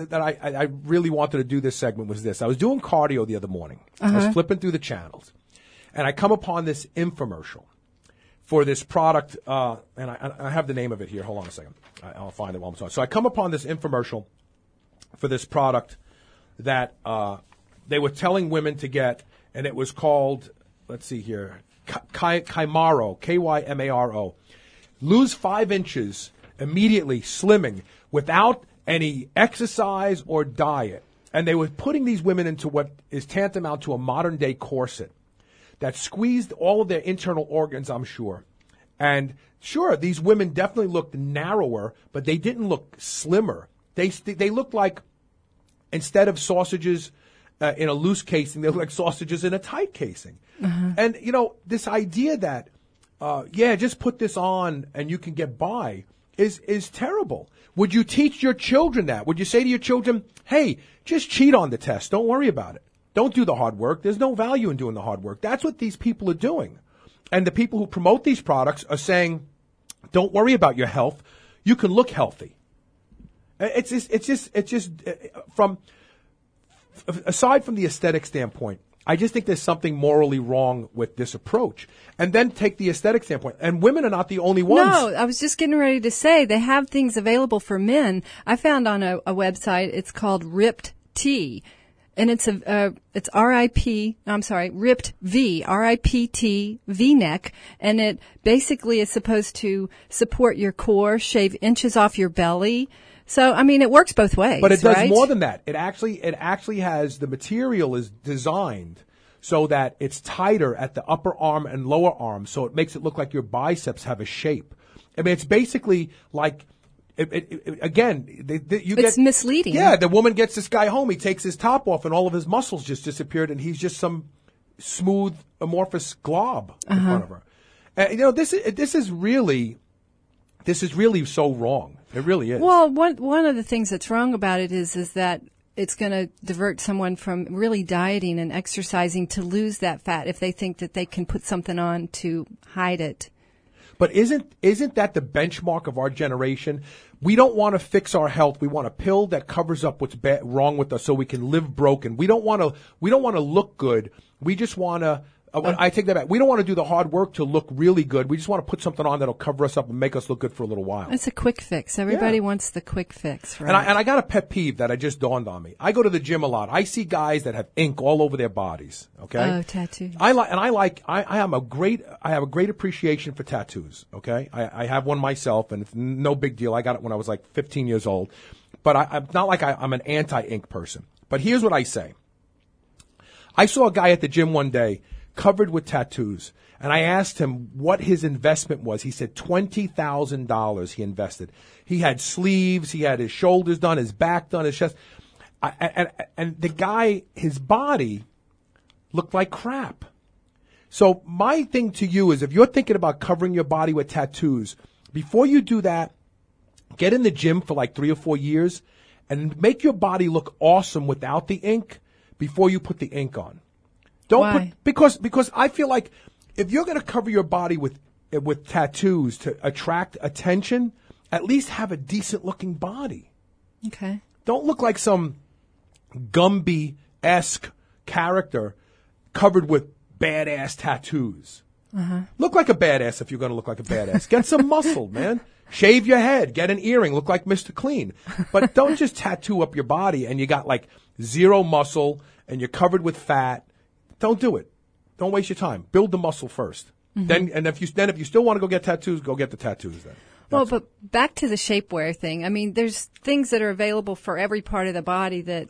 I really wanted to do this segment was this. I was doing cardio the other morning. I was flipping through the channels. And I come upon this infomercial for this product, and I have the name of it here. Hold on a second. I'll find it while I'm talking. So I come upon this infomercial for this product that they were telling women to get, and it was called, let's see here, Kymaro, Kymaro. Lose 5 inches immediately, slimming, without any exercise or diet. And they were putting these women into what is tantamount to a modern-day corset that squeezed all of their internal organs, I'm sure. And sure, these women definitely looked narrower, but they didn't look slimmer. They looked like, instead of sausages in a loose casing, they looked like sausages in a tight casing. And, this idea that, just put this on and you can get by is terrible. Would you teach your children that? Would you say to your children, hey, just cheat on the test. Don't worry about it. Don't do the hard work. There's no value in doing the hard work. That's what these people are doing. And the people who promote these products are saying, don't worry about your health. You can look healthy. It's just from, aside from the aesthetic standpoint, I just think there's something morally wrong with this approach. And then take the aesthetic standpoint. And women are not the only ones. No, I was just getting ready to say they have things available for men. I found on a website, it's called Ripped T. And it's it's Ripped V, R-I-P-T V-neck. And it basically is supposed to support your core, shave inches off your belly. So, I mean, it works both ways. But it does right? more than that. It actually has, the material is designed so that it's tighter at the upper arm and lower arm, so it makes it look like your biceps have a shape. I mean, it's basically like, it's misleading. Yeah, the woman gets this guy home, he takes his top off, and all of his muscles just disappeared, and he's just some smooth, amorphous glob in front of her. And, this is really so wrong. It really is. Well, one of the things that's wrong about it is that it's going to divert someone from really dieting and exercising to lose that fat if they think that they can put something on to hide it. But isn't that the benchmark of our generation? We don't want to fix our health. We want a pill that covers up what's wrong with us so we can live broken. We don't want to look good. We just want to I take that back. We don't want to do the hard work to look really good. We just want to put something on that'll cover us up and make us look good for a little while. It's a quick fix. Everybody wants the quick fix, right? And I got a pet peeve that just dawned on me. I go to the gym a lot. I see guys that have ink all over their bodies. Okay. Oh, tattoos. I have a great appreciation for tattoos. Okay. I have one myself, and it's no big deal. I got it when I was like 15 years old. But I'm not like I'm an anti-ink person. But here's what I say. I saw a guy at the gym one day covered with tattoos, and I asked him what his investment was. He said $20,000 he invested. He had sleeves, he had his shoulders done, his back done, his chest. And the guy, his body looked like crap. So my thing to you is, if you're thinking about covering your body with tattoos, before you do that, get in the gym for like 3 or 4 years and make your body look awesome without the ink before you put the ink on. Why? Because I feel like if you're going to cover your body with tattoos to attract attention, at least have a decent looking body. Okay. Don't look like some Gumby-esque character covered with badass tattoos. Look like a badass if you're going to look like a badass. Get some muscle, man. Shave your head. Get an earring. Look like Mr. Clean. But don't just tattoo up your body and you got like zero muscle and you're covered with fat. Don't do it. Don't waste your time. Build the muscle first. Then if you still want to go get tattoos, go get the tattoos then. Well, but back to the shapewear thing. I mean, there's things that are available for every part of the body that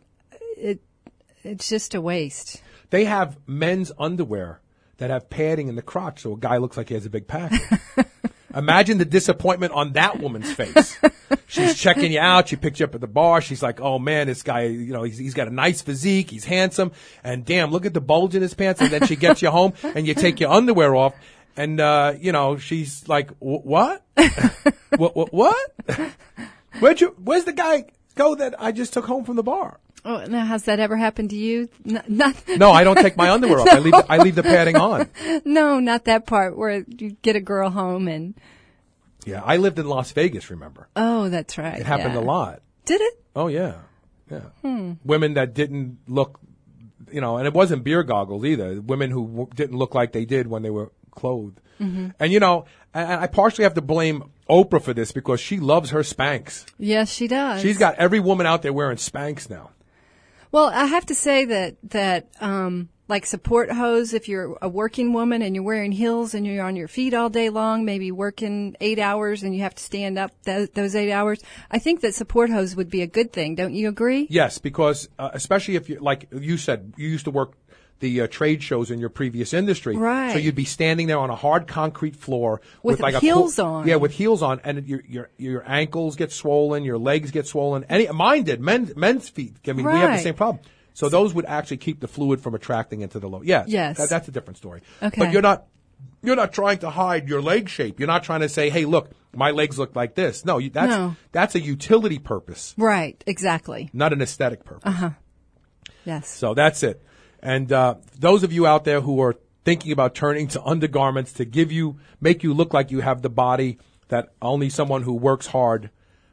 it's just a waste. They have men's underwear that have padding in the crotch, so a guy looks like he has a big pack. Imagine the disappointment on that woman's face. She's checking you out. She picks you up at the bar. She's like, oh, man, this guy, he's got a nice physique. He's handsome. And, damn, look at the bulge in his pants. And then she gets you home, and you take your underwear off. And, she's like, what? What? Where's the guy go that I just took home from the bar? Oh, now, has that ever happened to you? No, I don't take my underwear off. I leave the padding on. No, not that part where you get a girl home and... Yeah, I lived in Las Vegas, remember? Oh, that's right. It happened a lot. Did it? Oh, yeah. Women that didn't look, and it wasn't beer goggles either. Women who didn't look like they did when they were clothed. And, and I partially have to blame Oprah for this because she loves her Spanx. Yes, she does. She's got every woman out there wearing Spanx now. Well, I have to say that like support hose, if you're a working woman and you're wearing heels and you're on your feet all day long, maybe working 8 hours and you have to stand up those 8 hours, I think that support hose would be a good thing. Don't you agree? Yes, because especially if you, like you said, you used to work the trade shows in your previous industry. Right. So you'd be standing there on a hard concrete floor with like heels on. Yeah, with heels on, and your ankles get swollen, your legs get swollen. Mine did. Men's feet. I mean, we have the same problem. So those would actually keep the fluid from attracting into the lower. Yes. That's a different story. Okay. But you're not trying to hide your leg shape. You're not trying to say, hey, look, my legs look like this. No, that's a utility purpose. Right. Exactly. Not an aesthetic purpose. Yes. So that's it. And those of you out there who are thinking about turning to undergarments to make you look like you have the body that only someone who works hard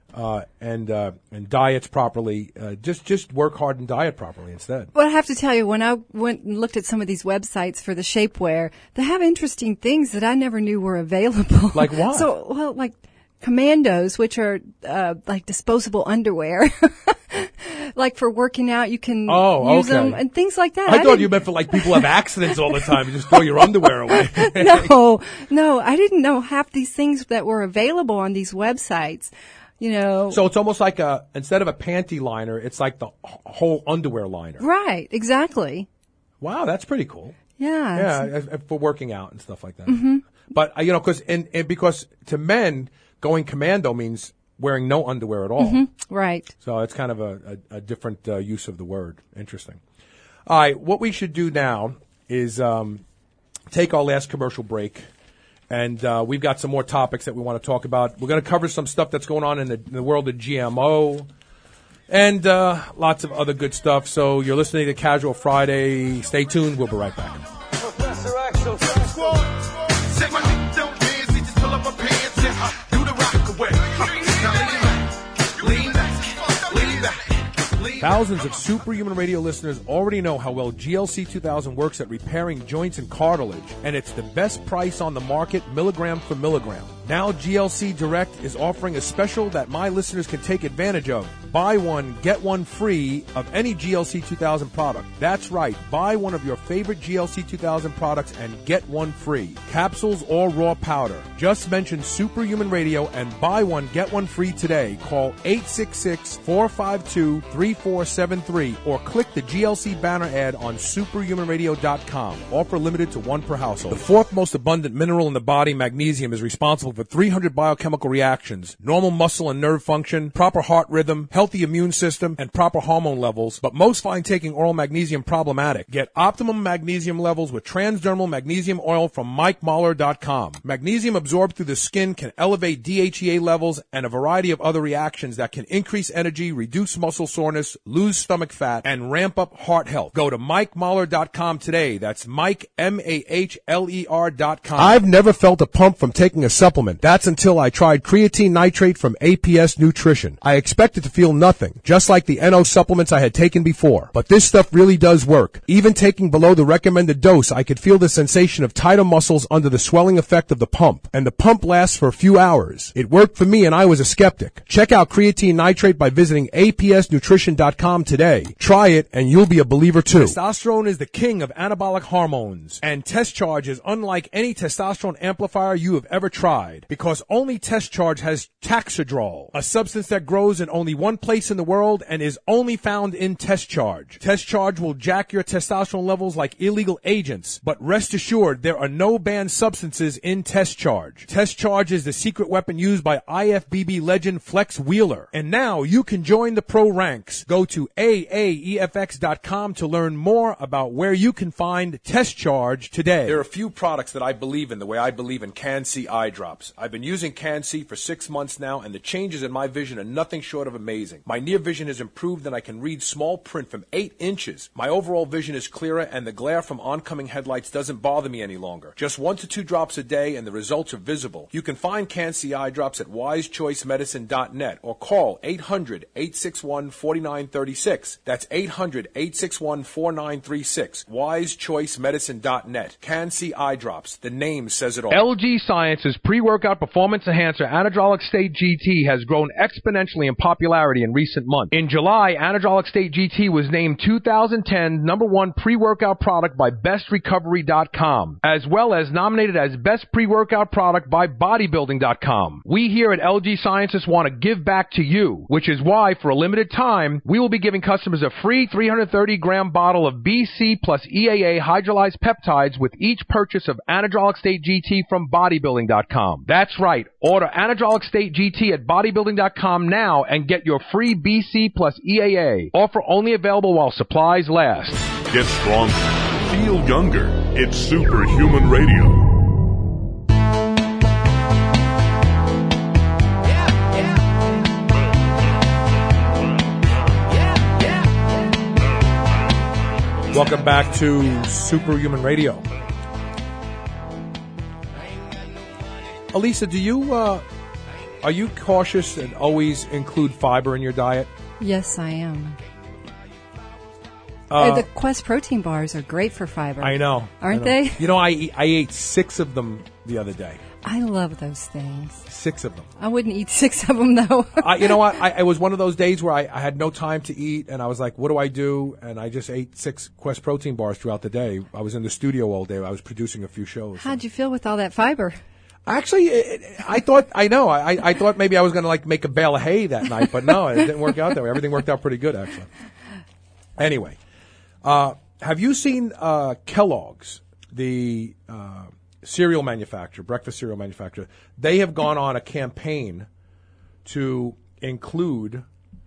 and diets properly. Just work hard and diet properly instead. Well, I have to tell you, when I went and looked at some of these websites for the shapewear, they have interesting things that I never knew were available. Like what? Like Commandos, which are like disposable underwear. Like for working out, you can use them and things like that. I thought you meant for like people have accidents all the time. You just throw your underwear away. No, I didn't know half these things that were available on these websites. You know. So it's almost like instead of a panty liner, it's like the whole underwear liner. Right, exactly. Wow, that's pretty cool. Yeah. Yeah, for working out and stuff like that. Mm-hmm. But, because to men, going commando means wearing no underwear at all. Mm-hmm. Right. So it's kind of a different use of the word. Interesting. All right, what we should do now is take our last commercial break. And we've got some more topics that we want to talk about. We're going to cover some stuff that's going on in the world of GMO and lots of other good stuff. So you're listening to Casual Friday. Stay tuned. We'll be right back. Professor Axel. Say my nigga don't dance, he just pull up my pants and do the rock away. Now lean back. Thousands of Superhuman Radio listeners already know how well GLC 2000 works at repairing joints and cartilage, and it's the best price on the market, milligram for milligram. Now GLC Direct is offering a special that my listeners can take advantage of. Buy one, get one free of any GLC 2000 product. That's right. Buy one of your favorite GLC 2000 products and get one free. Capsules or raw powder. Just mention Superhuman Radio and buy one, get one free today. Call 866-452-3473 or click the GLC banner ad on superhumanradio.com. Offer limited to one per household. The fourth most abundant mineral in the body, magnesium, is responsible for 300 biochemical reactions, normal muscle and nerve function, proper heart rhythm, healthy immune system, and proper hormone levels, but most find taking oral magnesium problematic. Get optimum magnesium levels with transdermal magnesium oil from MikeMahler.com. Magnesium absorbed through the skin can elevate DHEA levels and a variety of other reactions that can increase energy, reduce muscle soreness, lose stomach fat, and ramp up heart health. Go to MikeMahler.com today. That's Mike, MAHLER.com. I've never felt a pump from taking a supplement. That's until I tried creatine nitrate from APS Nutrition. I expected to feel nothing, just like the NO supplements I had taken before. But this stuff really does work. Even taking below the recommended dose, I could feel the sensation of tighter muscles under the swelling effect of the pump. And the pump lasts for a few hours. It worked for me and I was a skeptic. Check out creatine nitrate by visiting APSnutrition.com today. Try it and you'll be a believer too. Testosterone is the king of anabolic hormones. And Test Charge is unlike any testosterone amplifier you have ever tried. Because only Test Charge has Taxidrol, a substance that grows in only one place in the world and is only found in Test Charge. Test Charge will jack your testosterone levels like illegal agents, but rest assured there are no banned substances in Test Charge. Test Charge is the secret weapon used by IFBB legend Flex Wheeler. And now you can join the pro ranks. Go to AAEFX.com to learn more about where you can find Test Charge today. There are a few products that I believe in the way I believe in Can-C eye drops. I've been using Can-C for 6 months now, and the changes in my vision are nothing short of amazing. My near vision has improved, and I can read small print from 8 inches. My overall vision is clearer, and the glare from oncoming headlights doesn't bother me any longer. Just 1 to 2 drops a day, and the results are visible. You can find Can-C eye drops at wisechoicemedicine.net or call 800-861-4936. That's 800-861-4936. wisechoicemedicine.net. Can-C eye drops. The name says it all. LG Science's pre-workout performance enhancer Anadrolic State GT has grown exponentially in popularity in recent months. In July, Anadrolic State GT was named 2010 #1 pre-workout product by BestRecovery.com, as well as nominated as Best Pre-Workout Product by Bodybuilding.com. We here at LG Sciences want to give back to you, which is why, for a limited time, we will be giving customers a free 330-gram bottle of BC plus EAA hydrolyzed peptides with each purchase of Anadrolic State GT from Bodybuilding.com. That's right. Order Anadrolic State GT at Bodybuilding.com now and get your free BC plus EAA. Offer only available while supplies last. Get stronger. Feel younger. It's Superhuman Radio. Welcome back to Superhuman Radio. Elisa, do you Are you cautious and always include fiber in your diet? Yes, I am. Uh, The Quest protein bars are great for fiber. I know. Aren't I know. they? You know, I ate 6 of them the other day. I love those things. 6 of them. I wouldn't eat 6 of them, though. You know what? It was one of those days where I had no time to eat, and I was like, what do I do? And I just ate 6 Quest protein bars throughout the day. I was in the studio all day. I was producing a few shows. How'd you feel with all that fiber? Actually, I thought maybe I was going to make a bale of hay that night, but no, it didn't work out that way. Everything worked out pretty good, actually. Anyway, have you seen Kellogg's, the cereal manufacturer, breakfast cereal manufacturer? They have gone on a campaign to include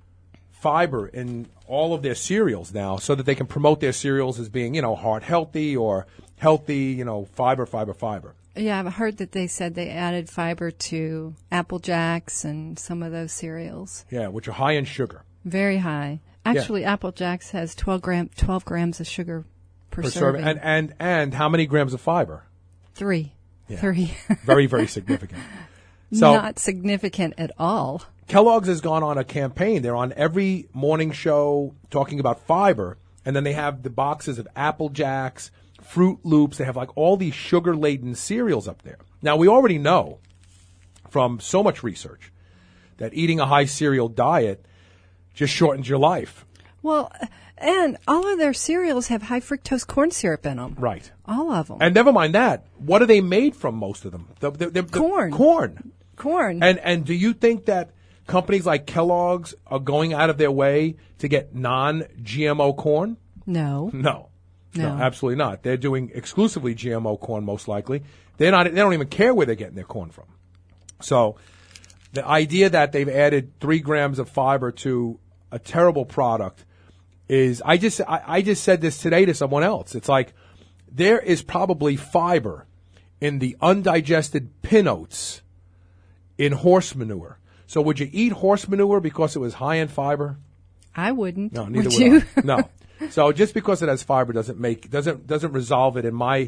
fiber in all of their cereals now, so that they can promote their cereals as being, heart healthy or healthy, fiber. Yeah, I've heard that they said they added fiber to Apple Jacks and some of those cereals. Yeah, which are high in sugar. Very high. Actually, Apple Jacks has 12 grams of sugar per serving. And how many grams of fiber? 3. Yeah. 3. Very, very significant. So, not significant at all. Kellogg's has gone on a campaign. They're on every morning show talking about fiber, and then they have the boxes of Apple Jacks, Fruit Loops. They have all these sugar-laden cereals up there. Now, we already know from so much research that eating a high cereal diet just shortens your life. Well, and all of their cereals have high fructose corn syrup in them. Right. All of them. And never mind that. What are they made from, most of them? Corn. Corn. And do you think that companies like Kellogg's are going out of their way to get non-GMO corn? No. No, absolutely not. They're doing exclusively GMO corn, most likely. They don't even care where they're getting their corn from. So the idea that they've added 3 grams of fiber to a terrible product is, I just said this today to someone else. It's like, there is probably fiber in the undigested pin oats in horse manure. So would you eat horse manure because it was high in fiber? I wouldn't. No, neither would would you? I. No. So just because it has fiber doesn't resolve it in my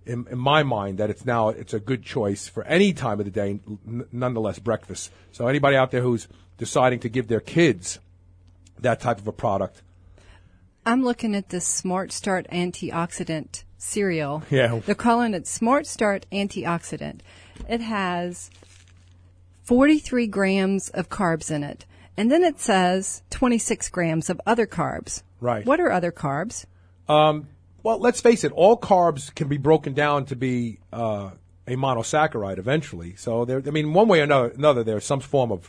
mind that it's a good choice for any time of the day, nonetheless breakfast. So anybody out there who's deciding to give their kids that type of a product. I'm looking at this Smart Start antioxidant cereal. Yeah. They're calling it Smart Start antioxidant. It has 43 grams of carbs in it. And then it says 26 grams of other carbs. Right. What are other carbs? Well, let's face it. All carbs can be broken down to be a monosaccharide eventually. So, one way or another, there's some sort of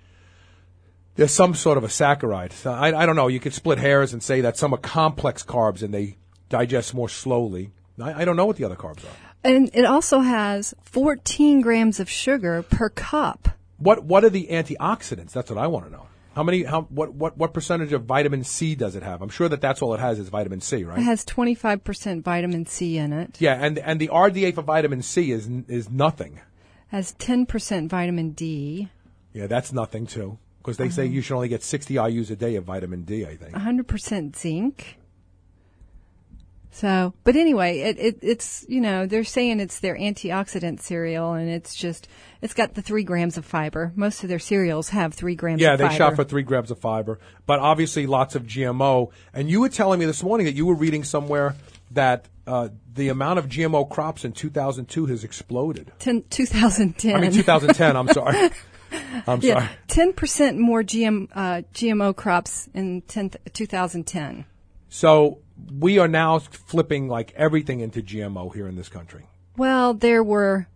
a saccharide. So I don't know. You could split hairs and say that some are complex carbs and they digest more slowly. I don't know what the other carbs are. And it also has 14 grams of sugar per cup. What are the antioxidants? That's what I want to know. What percentage of vitamin C does it have? I'm sure that's all it has is vitamin C, right? It has 25% vitamin C in it. Yeah, and the RDA for vitamin C is nothing. Has 10% vitamin D. Yeah, that's nothing too, because they say you should only get 60 IUs a day of vitamin D, I think. 100% zinc. So, but anyway, it's they're saying it's their antioxidant cereal, and it's got the 3 grams of fiber. Most of their cereals have 3 grams of fiber. Yeah, they shop for 3 grams of fiber, but obviously lots of GMO. And you were telling me this morning that you were reading somewhere that the amount of GMO crops in 2002 has exploded. 2010. I mean 2010. I'm sorry. I'm sorry. 10% more GMO crops in 2010. So we are now flipping everything into GMO here in this country. Well, there were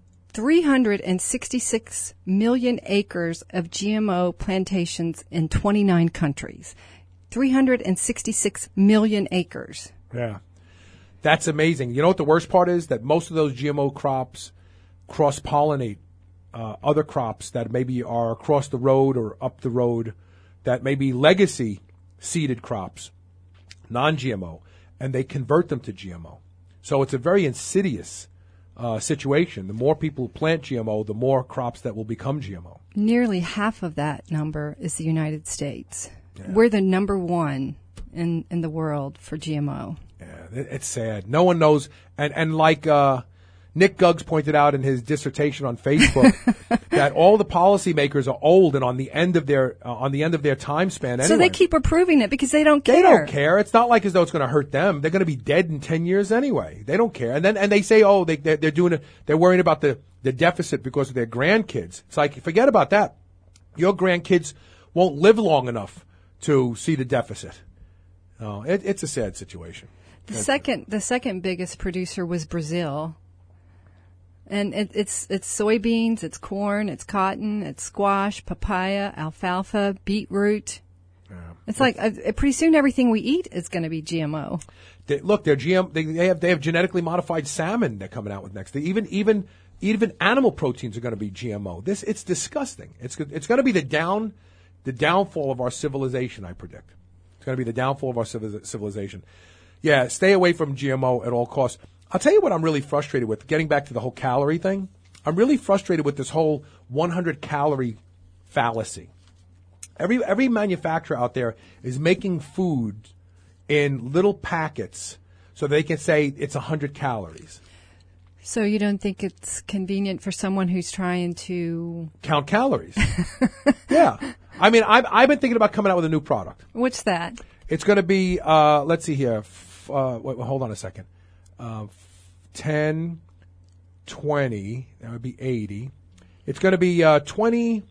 366 million acres of GMO plantations in 29 countries. 366 million acres. Yeah. That's amazing. You know what the worst part is? That most of those GMO crops cross-pollinate other crops that maybe are across the road or up the road, that may be legacy seeded crops, non-GMO, and they convert them to GMO. So it's a very insidious situation. The more people who plant GMO, the more crops that will become GMO. Nearly half of that number is the United States. Yeah. We're the number 1 in the world for GMO. Yeah, it's sad. No one knows. And Nick Guggs pointed out in his dissertation on Facebook that all the policymakers are old and on the end of their time span. Anyway. So they keep approving it because they don't care. They don't care. It's not like as though it's going to hurt them. They're going to be dead in 10 years anyway. They don't care. And they say, oh, they're doing it. They're worrying about the deficit because of their grandkids. It's like, forget about that. Your grandkids won't live long enough to see the deficit. No, it's a sad situation. The second biggest producer was Brazil. And it's soybeans, it's corn, it's cotton, it's squash, papaya, alfalfa, beetroot. Yeah. It's like pretty soon everything we eat is going to be GMO. They're GM. They have genetically modified salmon they're coming out with next. Even animal proteins are going to be GMO. It's disgusting. It's going to be the downfall of our civilization. I predict it's going to be the downfall of our civilization. Yeah, stay away from GMO at all costs. I'll tell you what I'm really frustrated with, getting back to the whole calorie thing. I'm really frustrated with this whole 100-calorie fallacy. Every manufacturer out there is making food in little packets so they can say it's 100 calories. So you don't think it's convenient for someone who's trying to count calories? Yeah. I mean, I've been thinking about coming out with a new product. What's that? It's going to be, let's see here. Wait, hold on a second. 10, 20, that would be 80. It's going to be 22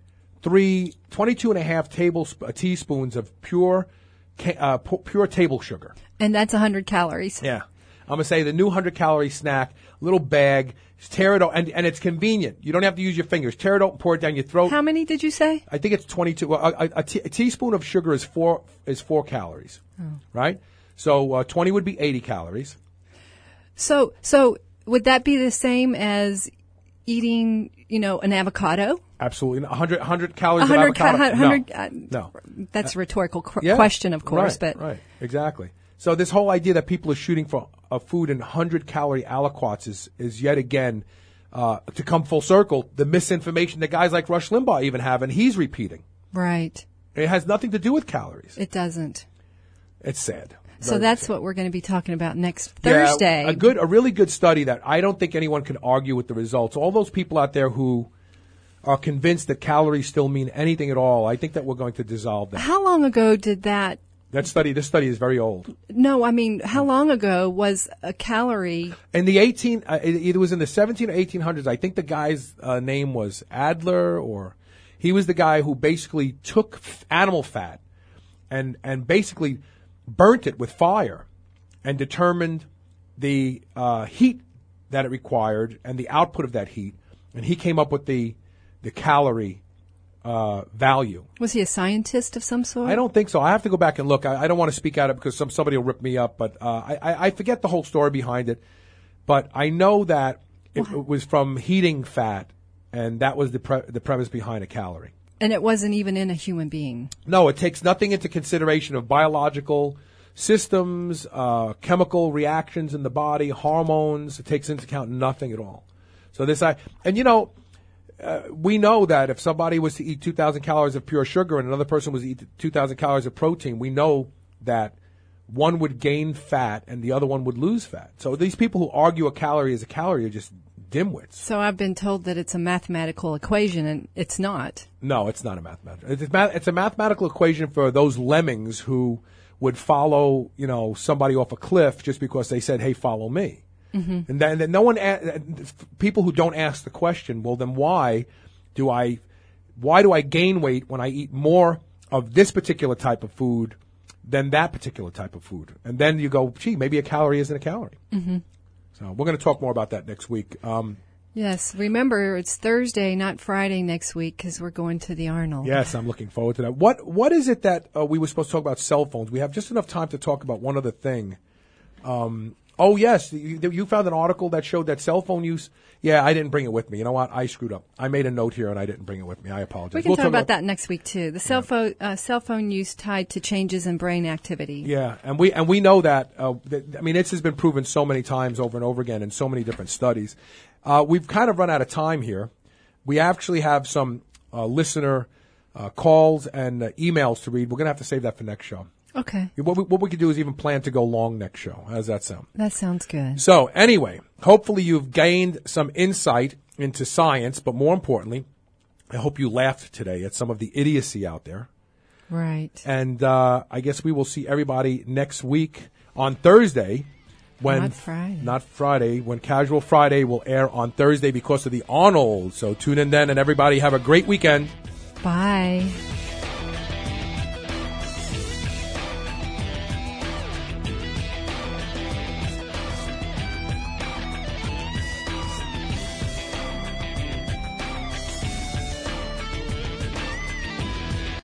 and a half teaspoons of pure table sugar. And that's 100 calories. Yeah. I'm going to say the new 100-calorie snack, little bag, just tear it open, and it's convenient. You don't have to use your fingers. Tear it open, pour it down your throat. How many did you say? I think it's 22. Well, a teaspoon of sugar is 4 calories, right? So 20 would be 80 calories. So would that be the same as eating, an avocado? Absolutely. 100 calories of avocado? No. That's a rhetorical question, of course. Right, exactly. So this whole idea that people are shooting for a food in 100-calorie aliquots is yet again, to come full circle, the misinformation that guys like Rush Limbaugh even have, and he's repeating. Right. It has nothing to do with calories. It doesn't. It's sad. So that's what we're going to be talking about next Thursday. Yeah, a really good study that I don't think anyone can argue with the results. All those people out there who are convinced that calories still mean anything at all, I think that we're going to dissolve that. How long ago did that? This study is very old. No, I mean, how long ago was a calorie? In the it was in the 17 or 1800s. I think the guy's name was Adler, or he was the guy who basically took animal fat and basically burnt it with fire and determined the heat that it required and the output of that heat, and he came up with the calorie value. Was he a scientist of some sort? I don't think so. I have to go back and look. I don't want to speak out of it because somebody will rip me up, but I forget the whole story behind it. But I know that it was from heating fat, and that was the premise behind a calorie. And it wasn't even in a human being. No, it takes nothing into consideration of biological systems, chemical reactions in the body, hormones. It takes into account nothing at all. So we know that if somebody was to eat 2,000 calories of pure sugar and another person was to eat 2,000 calories of protein, we know that one would gain fat and the other one would lose fat. So these people who argue a calorie is a calorie are just dimwits. So I've been told that it's a mathematical equation, and it's not. No, it's not a mathematical. It's a mathematical equation for those lemmings who would follow, somebody off a cliff just because they said, "Hey, follow me." Mm-hmm. And then no one, people who don't ask the question, well, then why do I gain weight when I eat more of this particular type of food than that particular type of food? And then you go, gee, maybe a calorie isn't a calorie. Mm-hmm. So we're going to talk more about that next week. Yes, remember it's Thursday, not Friday next week, because we're going to the Arnold. Yes, I'm looking forward to that. What is it that we were supposed to talk about? Cell phones. We have just enough time to talk about one other thing. Oh, yes, you found an article that showed that cell phone use. Yeah, I didn't bring it with me. You know what? I screwed up. I made a note here, and I didn't bring it with me. I apologize. We can talk about that next week, too. The cell phone use tied to changes in brain activity. Yeah, and we know that. This has been proven so many times over and over again in so many different studies. We've kind of run out of time here. We actually have some listener calls and emails to read. We're going to have to save that for next show. Okay. What we could do is even plan to go long next show. How does that sound? That sounds good. So anyway, hopefully you've gained some insight into science, but more importantly, I hope you laughed today at some of the idiocy out there. Right. And I guess we will see everybody next week on Thursday. Not Friday. Not Friday. When Casual Friday will air on Thursday because of the Arnold. So tune in then, and everybody have a great weekend. Bye.